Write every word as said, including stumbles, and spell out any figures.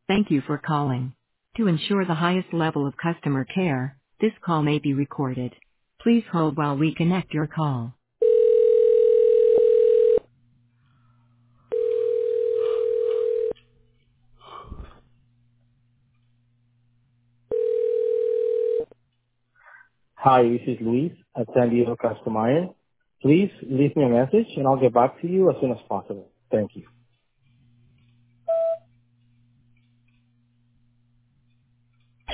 Thank you for calling. To ensure the highest level of customer care, this call may be recorded. Please hold while we connect your call. Hi, this is Luis at San Diego Customer. Please leave me a message and I'll get back to you as soon as possible. Thank you.